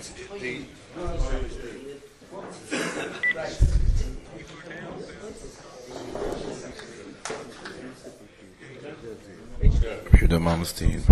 Yehuda Malmsteen,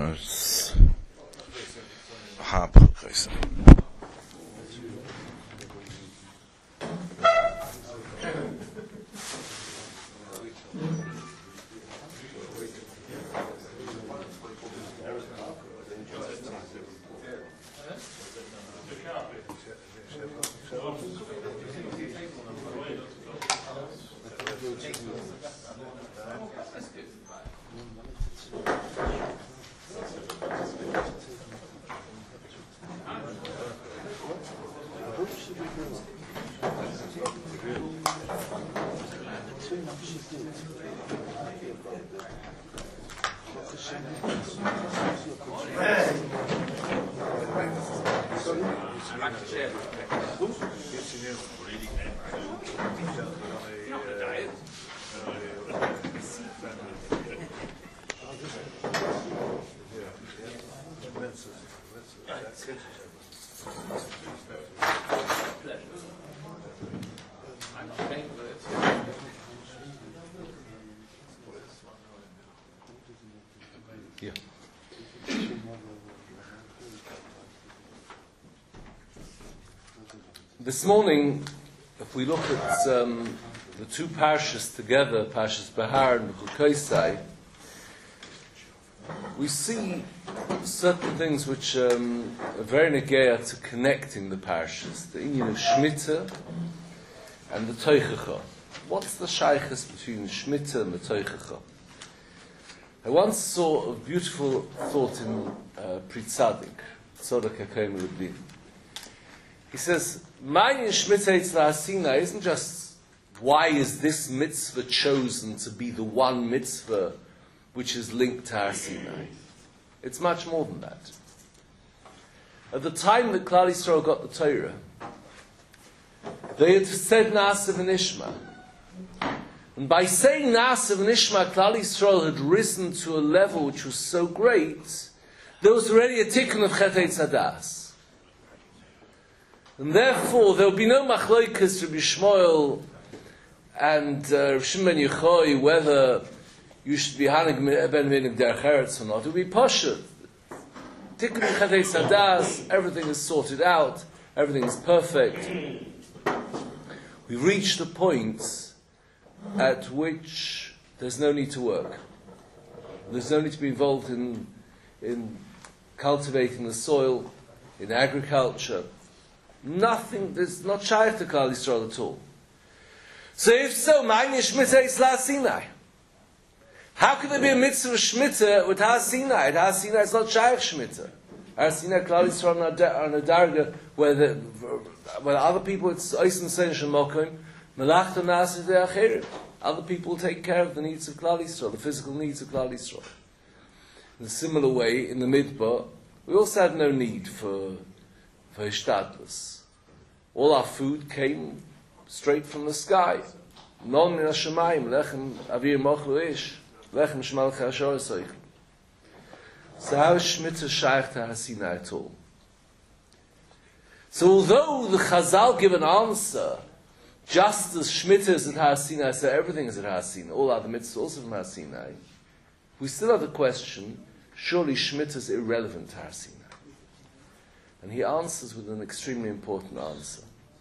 This morning, if we look at the two parshas together, Parshas Behar and Bechukoisai, we see certain things which are very negea to connecting the parshas, the inyan of Shemitah and the Toichacha. What's the shaykhus between Shemitah and the Toichacha? I once saw a beautiful thought in Pri Tzadik, Tzadok HaKohen Rabin. He says, Ma'ayin Shemitah Eitz La'asina isn't just why is this mitzvah chosen to be the one mitzvah which is linked to Har Sinai. It's much more than that. At the time that Klal Yisrael got the Torah, they had said Na'aseh v'nishma. And by saying Na'aseh v'nishma, Klal Yisrael had risen to a level which was so great, there was already a tikkun of Chet Eitz Hadas. And therefore, there will be no machloikas Rabbi Shmuel and Rav Shimon ben Yochai whether you should be hanig ben minig derech eretz or not. It will be poshet. Tikkun Chet Eitz Hadas, everything is sorted out, everything is perfect. We've reached a point at which there's no need to work. There's no need to be involved in cultivating the soil, in agriculture. Nothing, there's not shaykh to Klal Yisrael at all. So if so, Ma'ayin Shemitah Eitz La'asina. How could there be a mitzvah of Shemitah with Har Sinai? At Har Sinai it's not shaykh Shemitah. Har Sinai, Klal Yisrael are on a darga where other people, it's Oisen Sein Shemokim, Melachta Na'aseh De'acherim. Other people take care of the needs of Klal Yisrael, the physical needs of Klal Yisrael. In a similar way, in the Midbar, we also had no need for Hishtadlus. All our food came straight from the sky. Non min hashamayim, lechem avir mochlu ish, lechem shmal chashor esoich. So how is Shemitah shaykh to Har Sinai at all? So although the Chazal give an answer, just as Shemitah is at Har Sinai, so everything is at Har Sinai, all other mitzvahs also from Har Sinai, we still have the question, surely Shemitah is irrelevant to Har Sinai. And he answers with an extremely important answer.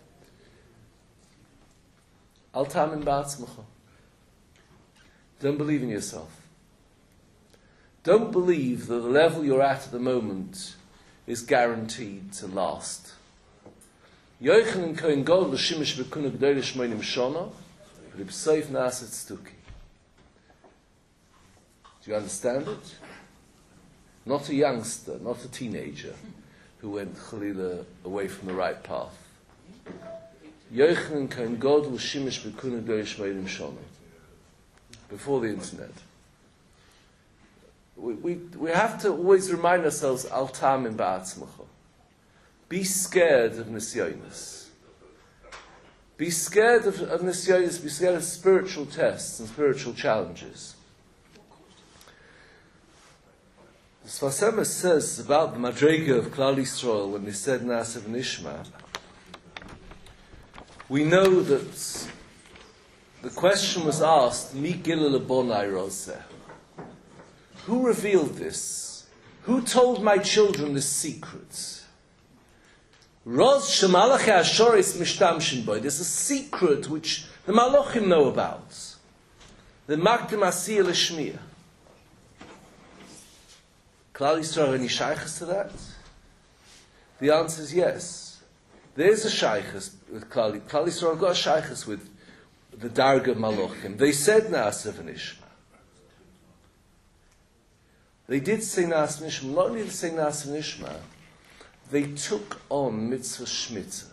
Al ta'amin ba'atzmacha. Don't believe in yourself. Don't believe that the level you're at the moment is guaranteed to last. Yochanan Kohen Gadol l'shimish b'kuna g'dei l'shmoinim shana v'l'b'seif na'aset stuki. Do you understand it? Not a youngster, not a teenager who went Chalila away from the right path. Yochanan Kohen Gadol l'shimish b'kuna g'dei l'shmoinim shana. Before the internet. We have to always remind ourselves, al ta'amin ba'atzmacha. Be scared of nisyonis. Be scared of nisyonis, be scared of spiritual tests and spiritual challenges. The Sfas Emes says about the Madrega of Klal Yisrael when they said Na'aseh v'nishma. We know that the question was asked, Mi gila lebonai rozeh? Who revealed this? Who told my children this secret? Roz shemalachei hashoris mishtamshin boy. There's a secret which the Malachim know about. The Makdim Asiyah L'Shmiya. Klal Yisrael, any shaykhs to that? The answer is yes. There is a shaykhs with Klal Yisrael got a shaykhs with the Darga of Malachim. They said Na'aseh v'nishma. They did say Na'aseh v'nishma. Not only did they say Na'aseh v'nishma, they took on mitzvah shmitah.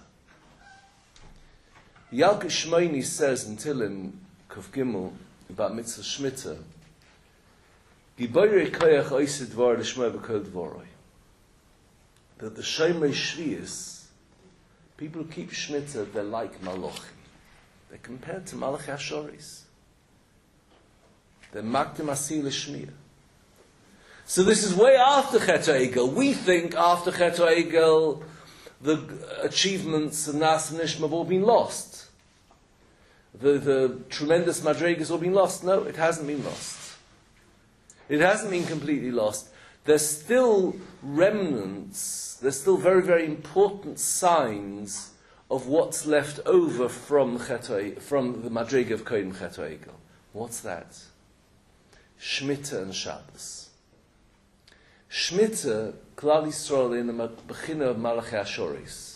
Yalkut Shmoini says in Tehillim Kuf Gimel about mitzvah shmitah, Giborei koyach oiseh dvar l'shmoi b'kol dvoroi. That the Shomrei Shvius, people who keep shmitah, they're like malachim. They're compared to Malachi Hashoris. They're Makdim Asiyah L'Shmiya. So this is way after Chet HaEgel. We think after Chet HaEgel the achievements of Na'aseh v'nishma have all been lost. The tremendous madregas have all been lost. No, it hasn't been lost. It hasn't been completely lost. There's still remnants, there's still very, very important signs of what's left over from the madrega of Kohen Chet HaEgel. What's that? Shmitah and Shabbos. Shmitah, Klal Yisrael in the Bechina of Malachi Hashoris.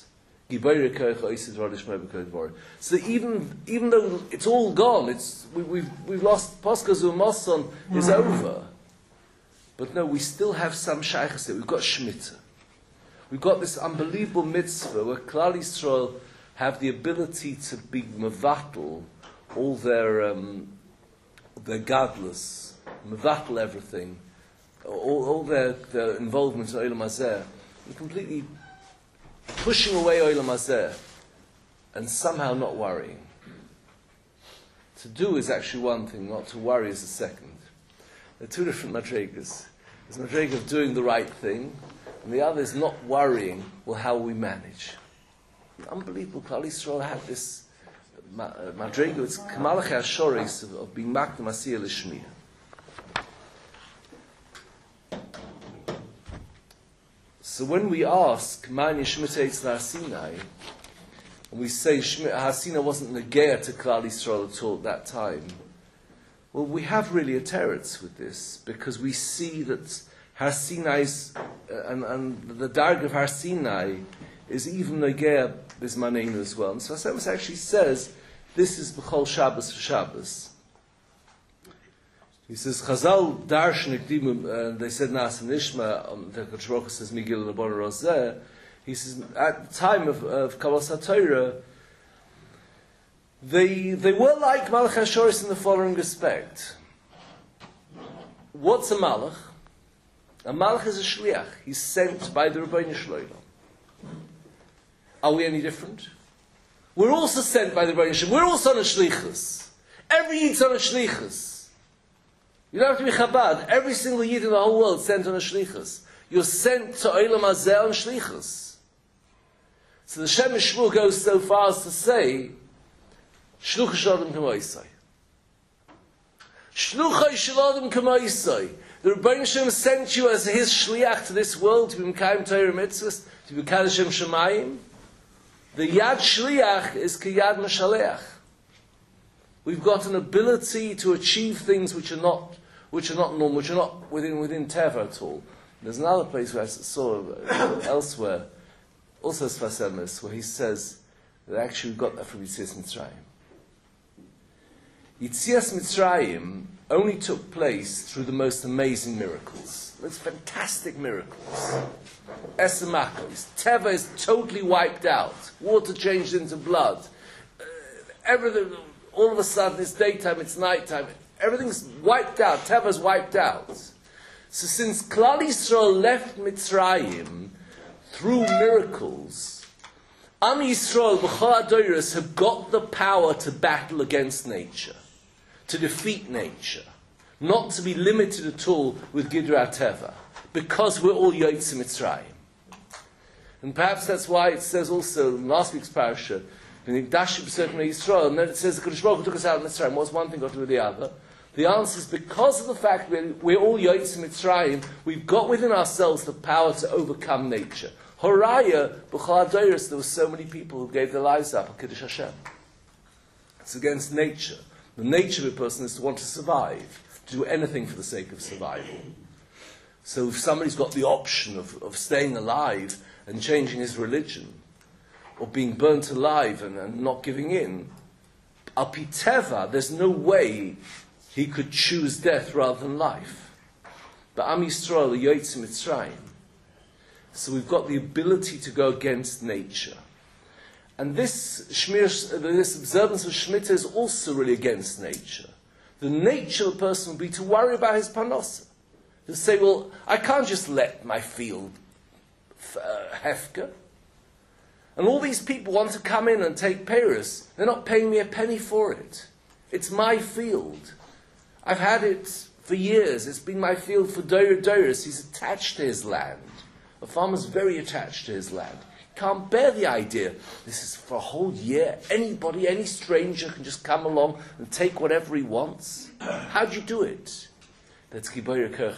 So even though it's all gone, we've lost Paskazu Moson is over. But no, we still have some shaykhs there. We've got Shmitah. We've got this unbelievable mitzvah where Klal Yisrael have the ability to be mevatel all their gadlus, mevatel everything, all their involvement in Olam Hazeh, and completely pushing away Olam Hazeh and somehow not worrying. To do is actually one thing, not to worry is a second. There are two different madregas. There's a madrega of doing the right thing, and the other is not worrying, well, how will we manage? Unbelievable. Klal Yisrael had this madrega, it's Malachi Hashoris of being Makdim Asiyah L'Shmiya. So when we ask, Ma'anya Shmitah Eitz Har Sinai, and we say Har Sinai wasn't Negea to Klal Yisrael at all at that time, well, we have really a teretz with this, because we see that Har Sinai's, and the Darg of Har Sinai is even Negea Bismanenu as well. And so Sfas Emes actually says, this is B'chol Shabbos for Shabbos. He says, Chazal Darshan Ekdim, they said Na'aseh v'nishma, the Kodesh Baruch Hu says, Mi gila lebonai rozeh. He says, at the time of Kabbalas HaTorah, they were like Malachi Hashoris in the following respect. What's a Malach? A Malach is a Shliach. He's sent by the Rebbeinu Shlomo. Are we any different? We're also sent by the Rebbeinu Shlomo. We're also on a Shlichus. Every Yid's on a Shlichus. You don't have to be Chabad. Every single Yid in the whole world is sent on a Shlichus. You're sent to Olam Hazeh on Shlichus. So the Shem Shmuel goes so far as to say, Shluchah Shalom K'moisai. Shluchah Shalom K'moisai. The Rebbeinu Shem sent you as his Shliach to this world to be Mekayim Torah Mitzvahs, to be Kaddish Shem Shemayim. The Yad Shliach is K'yad Mashaleach. We've got an ability to achieve things which are not normal, which are not within Teva at all. There's another place where I saw elsewhere, also Sfas Emes, where he says that actually we got that from Yitzias Mitzrayim. Yitzias Mitzrayim only took place through the most amazing miracles. Those fantastic miracles. Esemakos. Teva is totally wiped out. Water changed into blood. Everything, all of a sudden it's daytime, it's nighttime. Everything's wiped out. Teva's wiped out. So since Klal Yisrael left Mitzrayim through miracles, Am Yisrael b'chol hadoros have got the power to battle against nature, to defeat nature, not to be limited at all with Gidra Teva. because we're all Yotzim Mitzrayim. And perhaps that's why it says also in last week's parasha, and then it says the Kodesh Baruch Hu took us out of Mitzrayim. What's one thing got to do with the other? The answer is because of the fact that we're all Yotzim Mitzrayim, we've got within ourselves the power to overcome nature. Horaya, B'chol HaDoros, there were so many people who gave their lives up on Kiddush Hashem. It's against nature. The nature of a person is to want to survive, to do anything for the sake of survival. So if somebody's got the option of staying alive and changing his religion, or being burnt alive and not giving in, al pi teva, there's no way he could choose death rather than life. But Am Yisrael are Yotzim Mitzrayim. So we've got the ability to go against nature. And this observance of Shemitah is also really against nature. The nature of a person would be to worry about his parnasa. To say, well, I can't just let my field hefker. And all these people want to come in and take Paris. They're not paying me a penny for it. It's my field. I've had it for years. It's been my field for Doros. He's attached to his land. A farmer's very attached to his land. He can't bear the idea. This is for a whole year. Anybody, any stranger can just come along and take whatever he wants. How do you do it? That's Gibayr Kirch.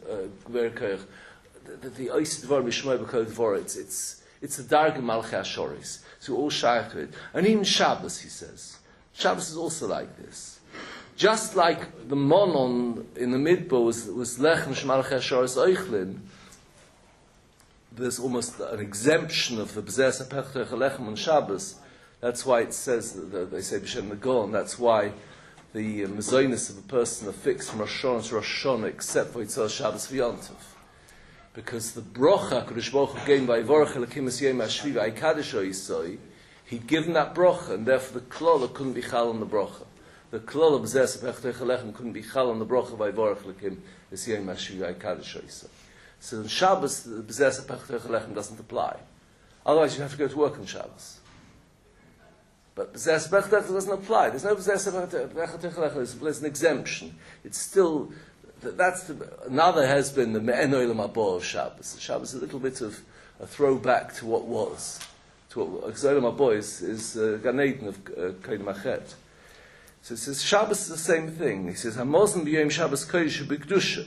The Ois Dvar Mishmoy B'Kol Dvar. It's the Darga Malchei Ashoris. So all shaykh to it. And even Shabbos, he says. Shabbos is also like this. Just like the monon in the Midbar was Lechem Shmalchei Ashoris Oichlin, there's almost an exemption of the B'zeh Sapech Lechem on Shabbos. That's why it says, they say B'Shem Nagon, that's why the mezonos of a person are fixed from Rosh Hashanah to Rosh Hashanah except for Yitzhak Shabbos V'Yontif. Because the brocha, Kodesh Baruch Hu gave by Yivorach Elokim Es Yom HaShvi V'Yikadosh Yisoi, he'd given that brocha, and therefore the klola couldn't be chal on the brocha. The klola B'zeh Sapech Lechem couldn't be chal on the brocha by Yivorach Elokim Es Yom HaShvi V'Yikadosh Yisoi. So in Shabbos, the B'zeh Sapech Lechem doesn't apply. Otherwise, you have to go to work on Shabbos. But B'zeh Sapech Lechem doesn't apply. There's no B'zeh Sapech Lechem. There's an exemption. It's still, another has been the Me'en Olam Haba of Shabbos. Shabbos is a little bit of a throwback to what was. Because Olam Haba is Gan Eden of Kodim Achet. So it says Shabbos is the same thing. He says, Hamozim B'yom Shabbos Kodesh B'Kedusha.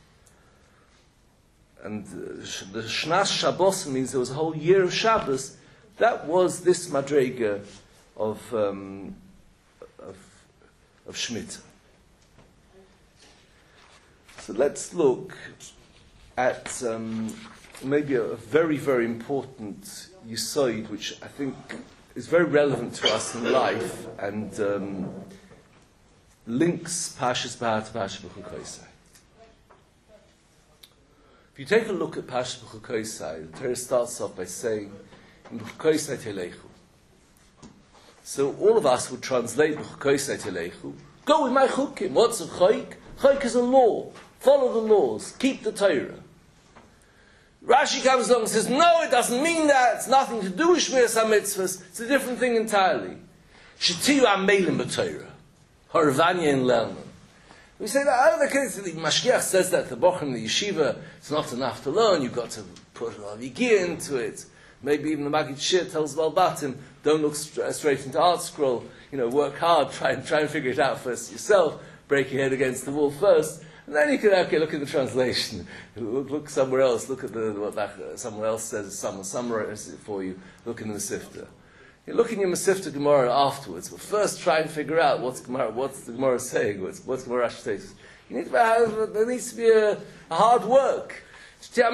And the Shnas Shabbos means there was a whole year of Shabbos. That was this Madrega of Shemitah. So let's look at maybe a very, very important yisoid, which I think is very relevant to us in life and links Parshas Behar to Parshas B'Chukoisai. If you take a look at Parshas B'Chukoisai, the Torah starts off by saying, B'Chukoisai Telechu. So all of us would translate B'Chukoisai Telechu. Go with my chukim. What's a chayk? Chayk is a law. Follow the laws. Keep the Torah. Rashi comes along and says, no, it doesn't mean that. It's nothing to do with Shmiras HaMitzvahs. It's a different thing entirely. Shetiyu amelim b'Torah. Harvanya in Lerman. We say that, the Mashgiach says that the Bochum, the yeshiva, it's not enough to learn, you've got to put a lot of yigiyah into it. Maybe even the Maggid Shir tells Balbatim, don't look straight into Art Scroll, work hard, try and figure it out first yourself, break your head against the wall first, and then you can, look at the translation, look somewhere else, look at what someone else says, someone summarizes it for you, look in the Masifta. You look in your Masifta Gemara afterwards, but first try and figure out what's the Gemara saying, what's Gemara actually saying. There needs to be a hard work. But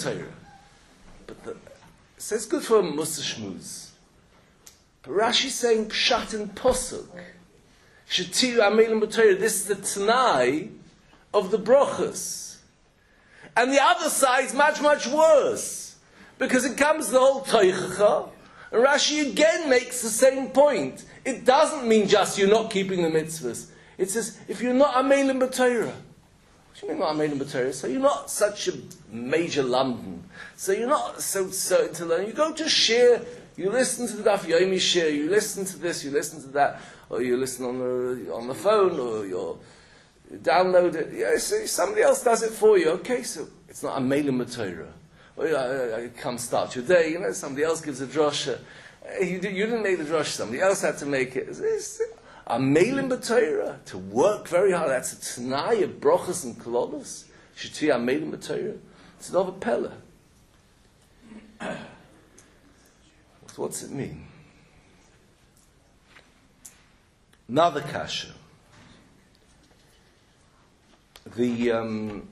it says good for a Musa Shmuz. But Rashi's saying Pshat and Posuk. Shetiyu amelim b'Torah. This is the Tanai of the Brochus. And the other side is much, much worse. Because it comes the whole Toichacha. And Rashi again makes the same point. It doesn't mean just you're not keeping the mitzvahs. It says, if you're not amelim b'Torah. What do you mean not amelim b'Torah? So you're not such a major London. So you're not so certain to learn. You go to shir, you listen to the Daf Yomi shir, you listen to this, you listen to that, or you listen on the phone, or you download it. Yeah, so somebody else does it for you. Okay, so It's not a meilim b'Torah. I come start your day, somebody else gives a drosha. You didn't make the drosha, somebody else had to make it. It's a meilim b'Torah, to work very hard. That's a t'nai of brochas and kololos. Sheti a meilim b'Torah. It's another pella. So what's it mean? Another kasha. The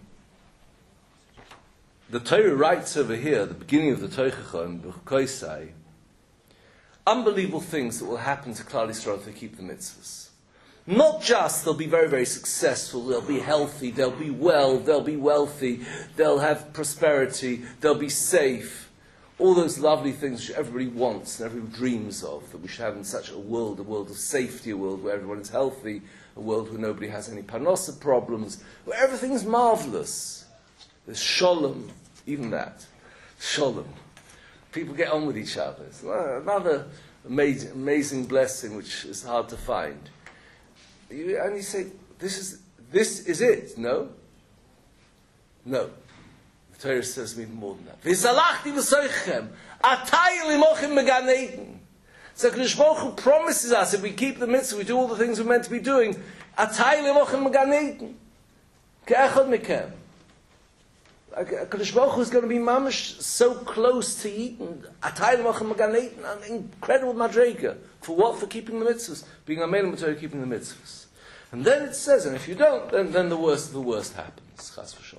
Torah writes over here, the beginning of the Toichacha in B'chukoisai, unbelievable things that will happen to Klal Yisrael if they keep the mitzvahs. Not just they'll be very, very successful, they'll be healthy, they'll be well, they'll be wealthy, they'll have prosperity, they'll be safe. All those lovely things which everybody wants and everybody dreams of, that we should have in such a world of safety, a world where everyone is healthy, a world where nobody has any parnasa problems, where everything is marvelous. There's shalom, even that. Shalom. People get on with each other. It's another amazing blessing which is hard to find. And you say, this is it. No? No. The Torah says even more than that. V'zalachti v'soichem, atay limochim megan Eden. So Kadosh Baruch Hu promises us, if we keep the mitzvah, we do all the things we're meant to be doing, atay limochim megan Eden. Ke'echad mekem. Kadosh Baruch Hu is going to be mamash so close to Eden, atay limochim megan Eden, an incredible madrega. For what? For keeping the mitzvahs. Being a meilim b'Torah, keeping the mitzvahs. And then it says, and if you don't, then the worst of the worst happens. Chas v'sholom.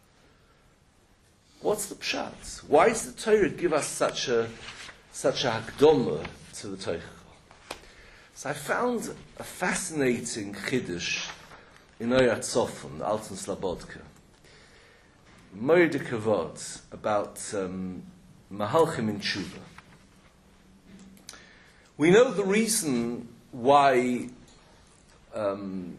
What's the pshat? Why does the Torah give us such a hakdoma to the Torah? So I found a fascinating chiddush in Oyat Sofon, the Alton Slabodka. Moed Kavod, about Mahalchim in Tshuva. We know the reason why Paro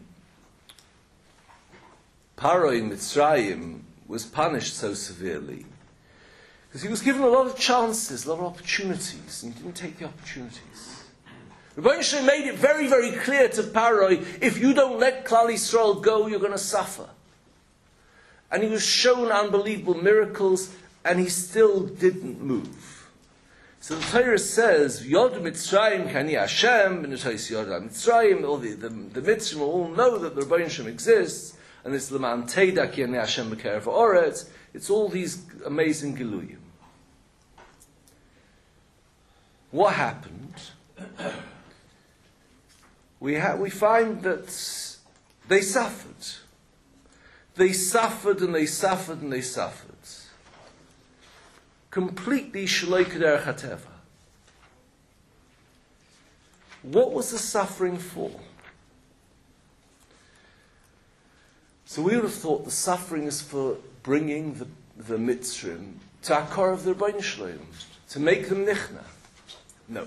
in Mitzrayim was punished so severely. Because he was given a lot of chances, a lot of opportunities, and he didn't take the opportunities. Rebbeinu Shalom made it very, very clear to Paro, if you don't let Klal Yisrael go, you're going to suffer. And he was shown unbelievable miracles, and he still didn't move. So the Torah says, Yod Mitzrayim Kani Hashem, Yod Mitzrayim, all the Mitzrayim will all know that the Rebbeinu Shalom exists, and it's L'man Teda Ki Ani Hashem B'Kerev Ha'oretz. It's all these amazing Giluyim. What happened? We find that they suffered. They suffered and they suffered and they suffered. Completely Shloi K'derech HaTeva. What was the suffering for? So we would have thought the suffering is for bringing the Mitzrim to Akar of the Rebbeinu Shalom, to make them nichna. No.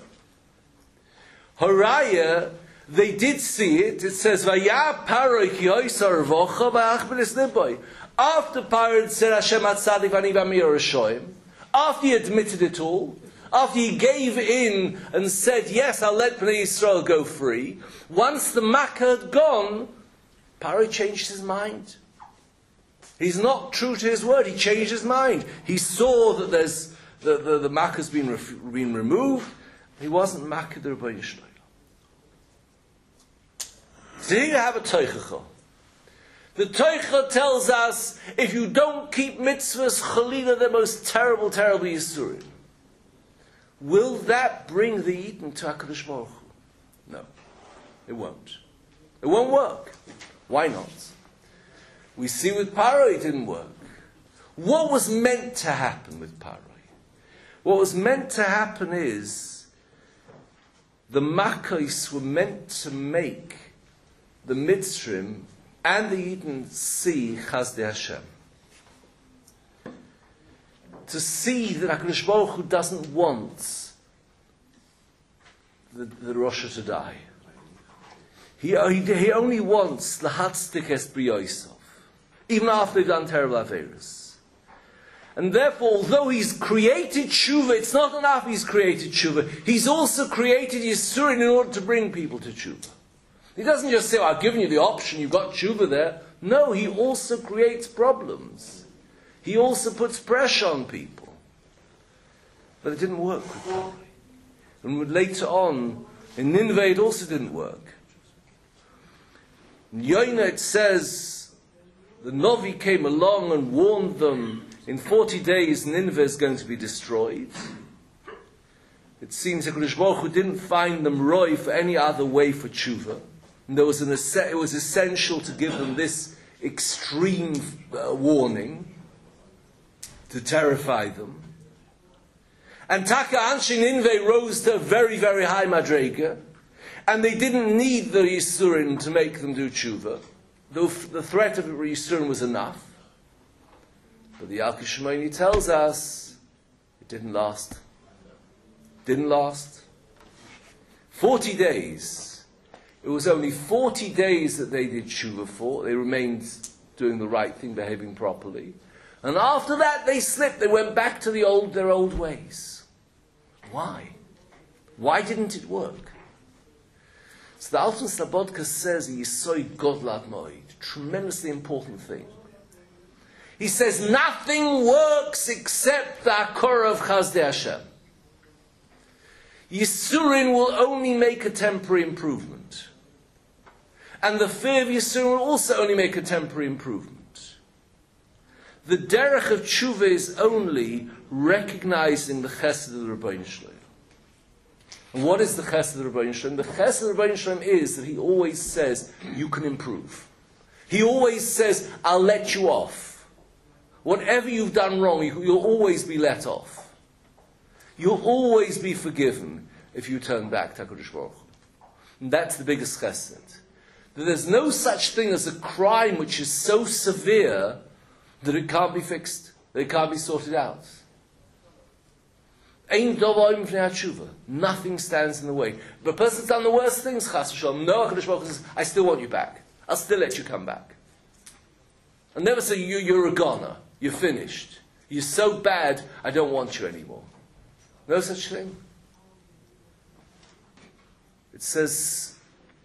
Haraya, they did see it. It says, Vaya Paro ki oisar vocha v'ach b'nis niboy. After Paro said, Hashem atzadik v'ani v'amir Rishoyim, after he admitted it all, after he gave in and said, yes, I'll let Bnei Yisrael go free, once the Makkah had gone, Paro changed his mind. He's not true to his word. He changed his mind. He saw that there's the Makkah's been removed. He wasn't Makkah the Rebbeinu Shalom. So here you have a Toichacha. The Toichacha tells us, if you don't keep mitzvahs, Chalila, the most terrible, terrible Yisurim. Will that bring the Eden to HaKadosh Baruch Hu? No. It won't. It won't work. Why not? We see with Paro it didn't work. What was meant to happen with Paro? What was meant to happen is the Makkos were meant to make the Mitzrim and the Eden see Chazdei Hashem. To see that HaKadosh Baruch Hu doesn't want the Rosh to die. He only wants Lahatzdik es B'Yosef, even after they've done terrible Averis. And therefore, although he's created Tshuva, it's not enough he's created Tshuva. He's also created Yisurin in order to bring people to Tshuva. He doesn't just say, I've given you the option, you've got Tshuva there. No, he also creates problems. He also puts pressure on people. But it didn't work quickly. And later on, in Nineveh, it also didn't work. In Yonah, it says, the Novi came along and warned them, in 40 days Nineveh is going to be destroyed. It seems HaKadosh Baruch Hu didn't find them roi for any other way for tshuva. And it was essential to give them this extreme warning to terrify them. And Taka Anshe Nineveh rose to a very, very high madrega, and they didn't need the Yisurin to make them do tshuva. The threat of Yisurin was enough. But the Yalkut Shimoni tells us it didn't last. Didn't last. 40 days. It was only 40 days that they did tshuva for. They remained doing the right thing, behaving properly. And after that, they slipped. They went back to their old ways. Why? Why didn't it work? So the Alton Slabodka says, Yisoy Godlad Moed, tremendously important thing. He says, nothing works except the Akora of Chazdei Hashem. Yisurin will only make a temporary improvement. And the fear of Yisurin will also only make a temporary improvement. The derech of tshuva is only recognizing the chesed of the Rebbeinu Shalom. And what is the chesed of the Rebbeinu Shalom? The chesed of the Rebbeinu Shalom is that he always says, you can improve. He always says, I'll let you off. Whatever you've done wrong, you'll always be let off. You'll always be forgiven if you turn back to HaKadosh Baruch Hu. And that's the biggest chesed. That there's no such thing as a crime which is so severe that it can't be fixed, that it can't be sorted out. Nothing stands in the way. But a person's done the worst things, chas v'shalom. No, HaKadosh Baruch Hu says, I still want you back. I'll still let you come back. I'll never say, you're a goner. You're finished. You're so bad, I don't want you anymore. No such thing. It says,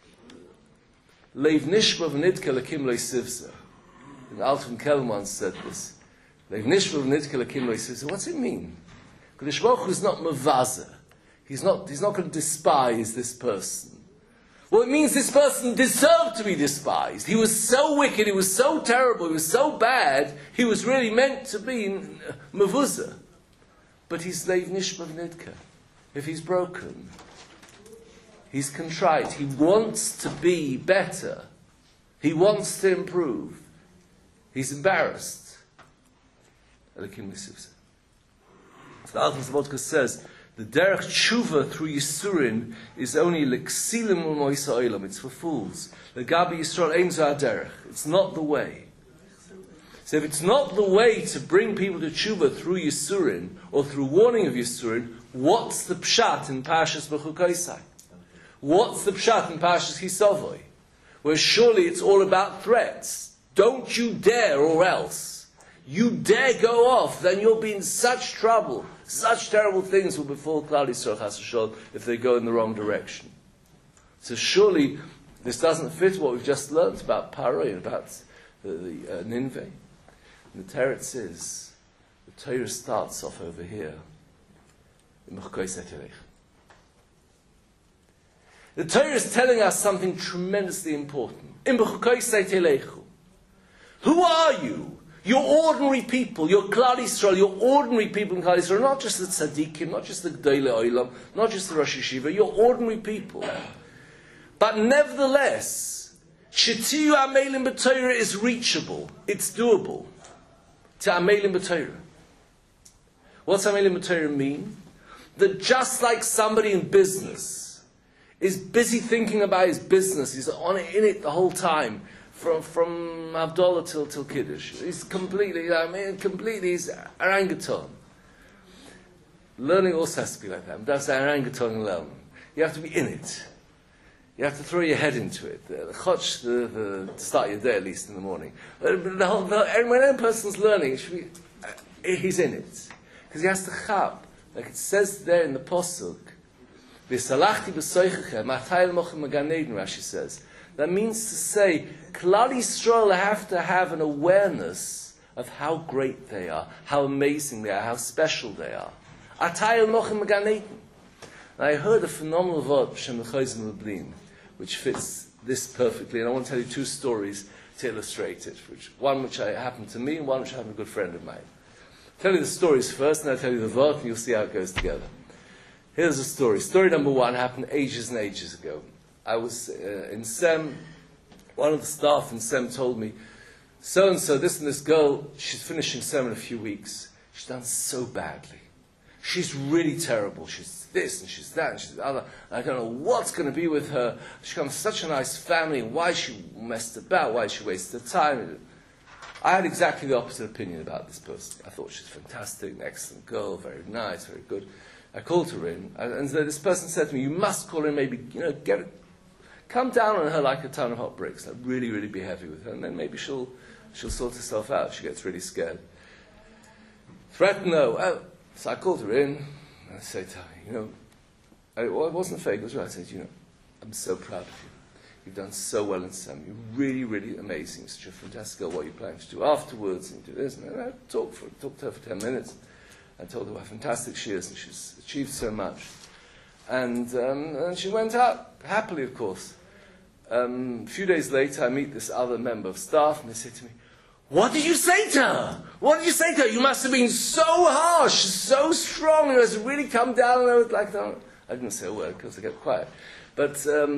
Leiv nishma v'nidke lakim lo sivza. And Alton Kelman said this. Leiv nishma v'nidke lakim lo sivza. What's it mean? Kadosh Baruch Hu is not mavaza. He's not going to despise this person. Well, it means this person deserved to be despised. He was so wicked, he was so terrible, he was so bad, he was really meant to be mavuzah. But he's leiv nishma v'nidka. If he's broken, he's contrite. He wants to be better. He wants to improve. He's embarrassed. Elikim Nisivsa. So the Alton Slabodka says, the derech tshuva through Yisurin is only leksilim u'moisa olam. It's for fools. Legabi Yisrael ein zo derech. It's not the way. So if it's not the way to bring people to tshuva through Yisurin or through warning of Yisurin, what's the pshat in Parshas Bechukoisai? What's the pshat in Parshas Kisavoi? Where surely it's all about threats. Don't you dare or else. You dare go off, then you'll be in such trouble. Such terrible things will befall Klal Yisrael Chas v'Shalom if they go in the wrong direction. So surely this doesn't fit what we've just learned about Paro and about the Nineveh. And the Torah says, the Torah starts off over here. The Torah is telling us something tremendously important. Who are you? You're ordinary people. You're Klal Yisrael. You're ordinary people in Klal Yisrael. Not just the tzaddikim, not just the G'dolei Olam, not just the Rosh Yeshiva. You're ordinary people. But nevertheless, Shetiyu Amelim B'Torah is reachable. It's doable. To Amelim B'Torah. What's Amelim B'Torah mean? That just like somebody in business is busy thinking about his business, he's in it the whole time, from Havdalah till Kiddush. He's completely, he's orangutan. Learning also has to be like that. That's orangutan learn. You have to be in it. You have to throw your head into it. The chotch, to start your day at least in the morning. But when a person's learning, he's in it. Because he has to chab. Like it says there in the Posuk, V'salachti b'soichechem, atayel mochem maganeden, Rashi says. That means to say, Klal Yisrael have to have an awareness, of how great they are, how amazing they are, how special they are. Atayel Nochem Gan Eden. I heard a phenomenal word, B'Shem L'Chayzim L'Blin, which fits this perfectly, and I want to tell you two stories to illustrate it. One which happened to me, and one which happened to a good friend of mine. I'll tell you the stories first, and I'll tell you the word, and you'll see how it goes together. Here's a story. Story number one happened ages and ages ago. I was in SEM. One of the staff in SEM told me, so-and-so, this and this girl, she's finishing SEM in a few weeks. She's done so badly. She's really terrible. She's this and she's that and she's the other. I don't know what's going to be with her. She comes from such a nice family. Why she messed about? Why she wasted her time? I had exactly the opposite opinion about this person. I thought she's fantastic, an excellent girl, very nice, very good. I called her in, and this person said to me, "You must call her in. Maybe come down on her like a ton of hot bricks. Like really, really be heavy with her, and then maybe she'll sort herself out. She gets really scared." Threaten, no. So I called her in, and I said to her, it wasn't fake, it was right. I said, I'm so proud of you. You've done so well in SEM. You're really, really amazing. Such a fantastic girl. What are you planning to do afterwards? And do this. And I talked to her for 10 minutes. I told her how fantastic she is, and she's achieved so much. And she went out, happily, of course. A few days later, I meet this other member of staff, and they say to me, "What did you say to her? What did you say to her? You must have been so harsh, so strong. It has really come down." And I was like, I didn't say a word because I kept quiet. But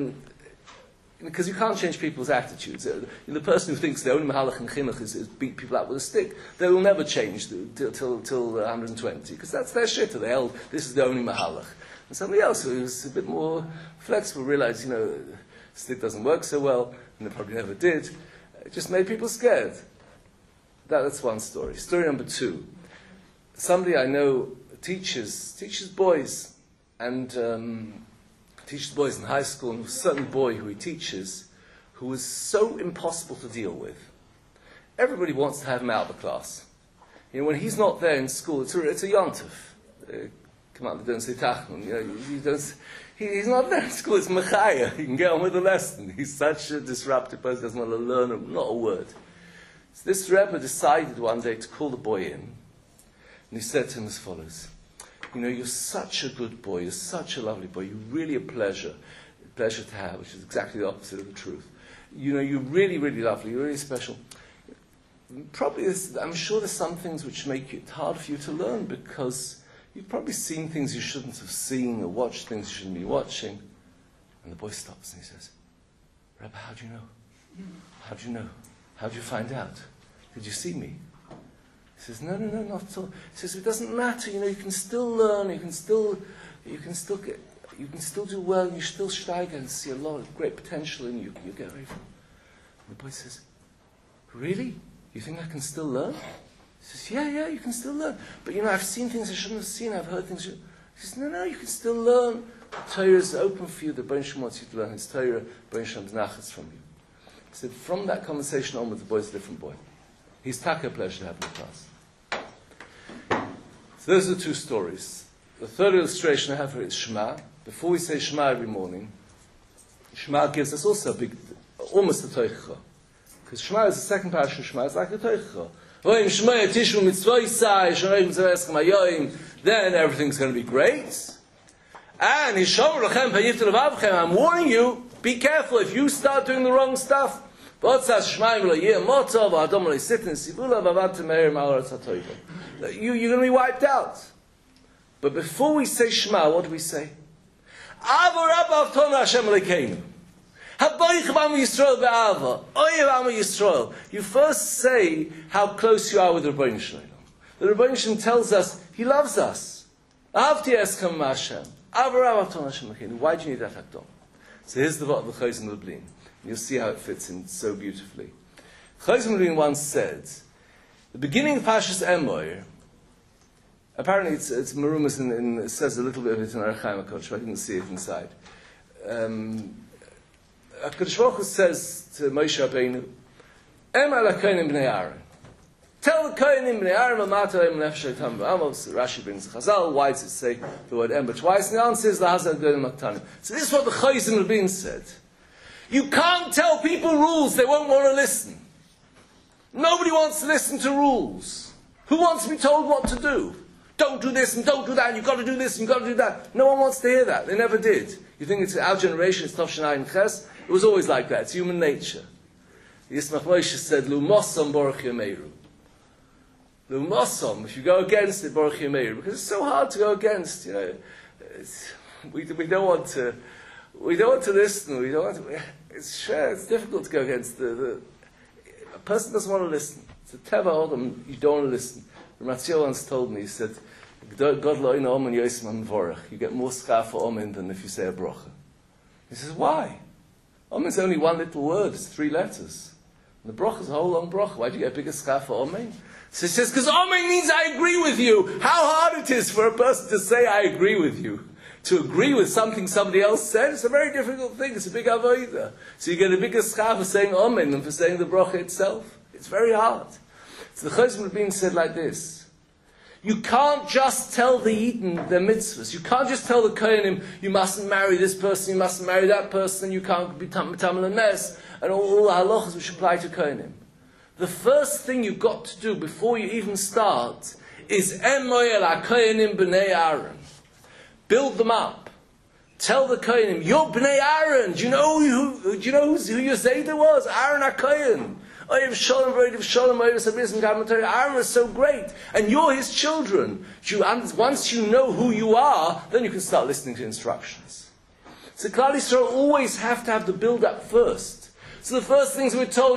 because you can't change people's attitudes. The person who thinks the only mahalach in chinuch is beat people out with a stick, they will never change till 120, because that's their shit. They held this is the only mahalach. And somebody else who's a bit more flexible realized, stick doesn't work so well, and they probably never did. It just made people scared. That's one story. Story number two. Somebody I know teaches boys, and teaches boys in high school, and a certain boy who he teaches, who is so impossible to deal with. Everybody wants to have him out of the class. When he's not there in school, it's a yontif. Come on, don't say tachnon. He's not there in school, it's mechaya. He can get on with the lesson. He's such a disruptive person, doesn't want to learn not a word. So this Rebbe decided one day to call the boy in, and he said to him as follows, "You're such a good boy, you're such a lovely boy, you're really a pleasure to have," which is exactly the opposite of the truth. You're really, really lovely, you're really special. Probably, I'm sure there's some things which make it hard for you to learn, because you've probably seen things you shouldn't have seen, or watched things you shouldn't be watching. And the boy stops and he says, "Rebbe, how do you know? How do you know? How did you find out? Did you see me?" He says, No, not at all. He says, "It doesn't matter, you can still learn, you can still do well, you still steigern and see a lot of great potential in you get away from." And the boy says, "Really? You think I can still learn?" He says, Yeah, you can still learn. But I've seen things I shouldn't have seen, I've heard things. He says, No, you can still learn. Torah is open for you, the Baruch Shem wants you to learn his Torah, Baruch Shem's nachas from you. He said, from that conversation onwards, the boy's a different boy. He's taka pleasure to have in the class. So those are the two stories. The third illustration I have here is Shema. Before we say Shema every morning, Shema gives us also almost a toicha. Because Shema is the second parasha of Shema, it's like a toicha. Then everything's going to be great. And I'm warning you, be careful if you start doing the wrong stuff. You're going to be wiped out. But before we say Shema, what do we say? You first say how close you are with the Rebbeinu Shalom. The Rebbeinu Shalom tells us He loves us. Why do you need that hakdom? So here's the Vot of the Chayzim Lublin. You'll see how it fits in so beautifully. Chayzim Lublin once said, the beginning of Pashas Emoir, apparently it's Marumas, and it says a little bit of it in Orach Chaim HaKodesh, but I didn't see it inside. HaKadosh Baruch Hu says to Moshe Rabbeinu, ala kohanim b'nei Aaron. Tell the kohanim b'nei Aaron, Rashi brings Chazal, why does it say the word em but twice? And the answer is, Lahazal Gedolim Maktanim. So this is what the Chayzim Rabin said. You can't tell people rules, they won't want to listen. Nobody wants to listen to rules. Who wants to be told what to do? Don't do this and don't do that, and you've got to do this and you've got to do that. No one wants to hear that. They never did. You think it's our generation, it's Tafshanai and Ches? It was always like that. It's human nature. Yismach Moshe said, Lumosom Baruch Yameru. Lumosom, if you go against it, Baruch Yameru. Because it's so hard to go against, we don't want to listen. We don't want to, it's difficult to go against a person doesn't want to listen. It's a teva odom, you don't want to listen. Ramatziel once told me, he said, God lo'ina omen yosim an vorach. You get more schar for omen than if you say a brocha. He says, why? Omen's only one little word, it's 3 letters. And the brocha is a whole long brocha. Why do you get a bigger schar for omen? So he says, because omen means I agree with you. How hard it is for a person to say I agree with you. To agree with something somebody else said, it's a very difficult thing. It's a big avodah. So you get a bigger schar for saying omen than for saying the brocha itself. It's very hard. So the Choshen Rabbin said like this: you can't just tell the Yidden their mitzvahs. You can't just tell the Kohanim, you mustn't marry this person, you mustn't marry that person, you can't be tamil and mess, and all the halachas which apply to Kohanim. The first thing you've got to do before you even start is Emoyel HaKohanim B'nei Aaron. Build them up. Tell the Kohanim, you're B'nei Aaron. Do you know who your Zayda was? Aaron HaKohen. Aaron is so great, and you're his children. Once you know who you are, then you can start listening to instructions. So Klal Yisrael always have to have the build-up first. So the first things we're told,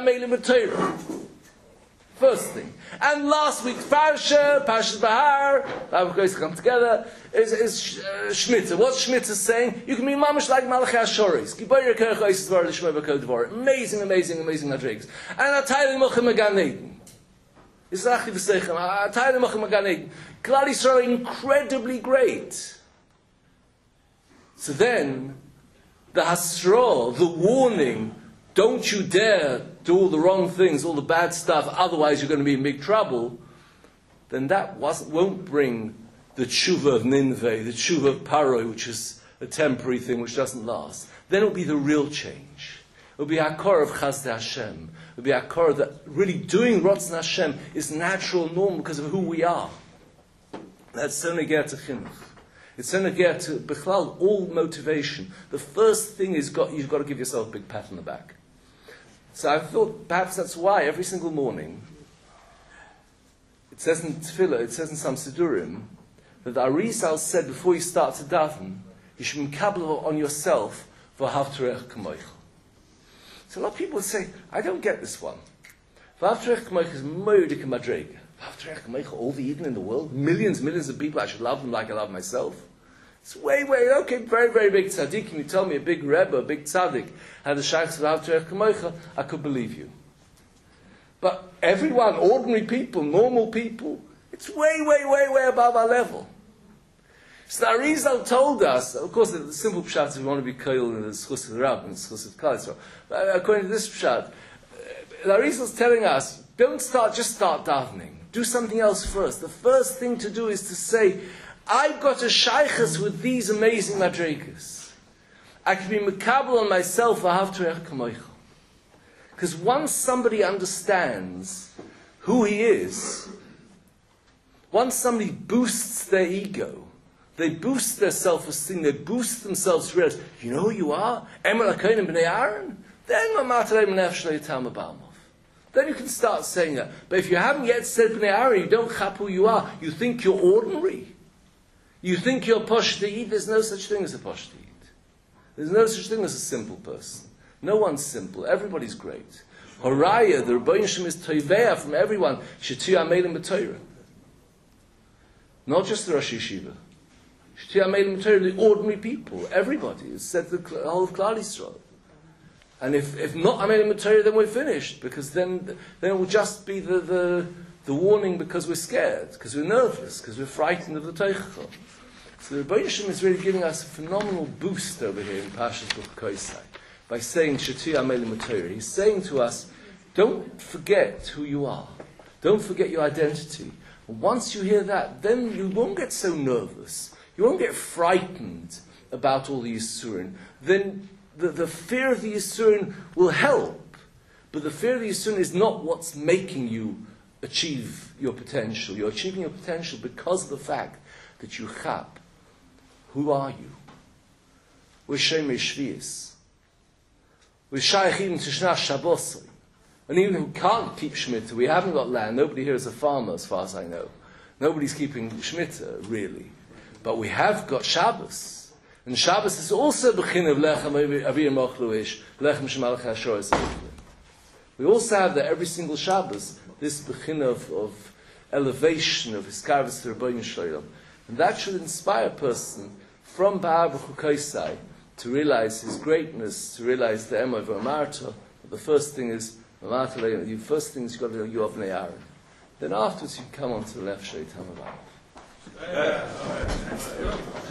first thing. And last week's Parshas Bahar, Bavakos come together, is Shmita. What's Shmita saying? You can be mamish like Malachi Ashoris. Amazing, amazing, amazing madrigas. And Atayli Mochem Magan Eden. Yisrachi v'seichem. Atayli Mochem Magan Eden. Klal Yisrael are incredibly great. So then, the Hasra, the warning, don't you dare do all the wrong things, all the bad stuff, otherwise you're going to be in big trouble, then that won't bring the tshuva of Nineveh, the tshuva of Paro, which is a temporary thing which doesn't last. Then it'll be the real change. It'll be Hakor of Chazdei Hashem. It'll be Hakor that really doing Ratzon Hashem is natural, normal because of who we are. That's Soneger to Chinuch. It's Soneger to Bechlal, all motivation. The first thing is you've got to give yourself a big pat on the back. So I thought perhaps that's why every single morning, it says in Tefillah, it says in some Sidurim, that the Arizal said before you start to daven, you should be mekabel on yourself v'havtarech kamoich. So a lot of people would say, I don't get this one. V'havtarech kamoich is moedik madrega. V'havtarech kamoich, all the Eden in the world, millions of people, I should love them like I love myself. It's way, okay, very, very big tzaddikim. You tell me a big rebbe, a big tzaddik had a shaykhs v'havtarech kamoicha, I could believe you. But everyone, ordinary people, normal people, it's way above our level. So the Arizal told us, of course, the simple pshat is we want to be koil in the schus of the Rab and the schus of Klal Yisrael. But according to this pshat, the Arizal is telling us, just start davening. Do something else first. The first thing to do is to say, I've got a shaykhs with these amazing madrigas. I can be mekabel on myself v'havtarech kamoicha. Because once somebody understands who he is, once somebody boosts their ego, they boost their self-esteem, they boost themselves to realize, you know who you are? Emel HaKohanim B'nei Aaron? Then you can start saying that. But if you haven't yet said B'nei Aaron, you don't chap who you are, you think you're ordinary. You think you're Poshtei, there's no such thing as a Poshtei. There's no such thing as a simple person. No one's simple. Everybody's great. Horaya, the Rebbeinu Shem is toiveah from everyone. Shetu Amelim B'Torah. Not just the Rosh Yeshiva. Shetu Amelim B'Torah, the ordinary people. Everybody. It's said the whole of Klal Yisrael. And if not Amelim B'Torah, then we're finished. Because then it will just be the warning because we're scared, because we're nervous, because we're frightened of the Teichel. So the Rebbeinu Shem is really giving us a phenomenal boost over here in Parshas B'Kosai by saying Shetu Amelim B'Torah. He's saying to us, don't forget who you are. Don't forget your identity. And once you hear that, then you won't get so nervous. You won't get frightened about all the Yisurin. Then the fear of the Yisurin will help. But the fear of the Yisurin is not what's making you achieve your potential. You're achieving your potential because of the fact that you chap. Who are you? We're Shemei Shvius. We're Shaykh even to Shnas Shabbosai. And even who can't keep Shemitah, we haven't got land. Nobody here is a farmer, as far as I know. Nobody's keeping Shemitah, really. But we have got Shabbos. And Shabbos is also B'chin of Lechem Avir Mochluish, Lechem Shemalach HaShor. We also have that every single Shabbos, this B'chin of elevation, of Hiskarvus to Rebbeinu Shalom. And that should inspire a person from Ba'ar B'chukaisai to realize his greatness, to realize the Emor V'Amarta. The first thing is, you've got to know you of Aaron. Then afterwards you come on to the left Sheit HaMavah.